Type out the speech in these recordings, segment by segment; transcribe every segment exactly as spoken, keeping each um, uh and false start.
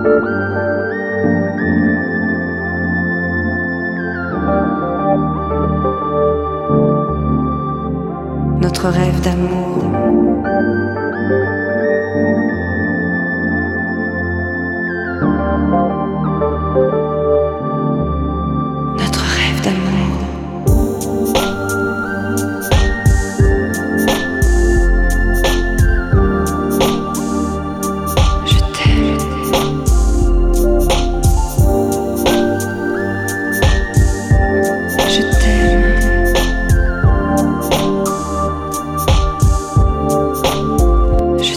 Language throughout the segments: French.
Notre rêve d'amour. Notre rêve d'amour. Je t'aime. Je t'aime. Je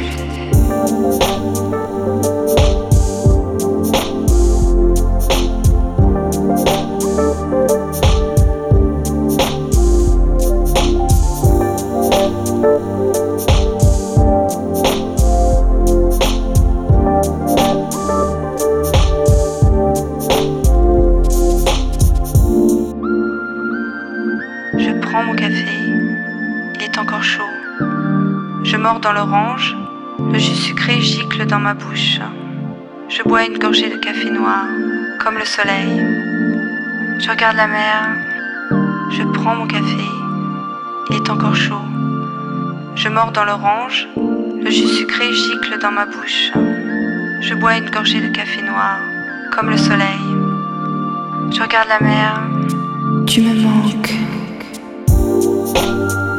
prends mon café, il est encore chaud. Je mords dans l'orange, le jus sucré gicle dans ma bouche. Je bois une gorgée de café noir, comme le soleil. Je regarde la mer, je prends mon café, il est encore chaud. Je mords dans l'orange, le jus sucré gicle dans ma bouche. Je bois une gorgée de café noir, comme le soleil. Je regarde la mer, tu me manques.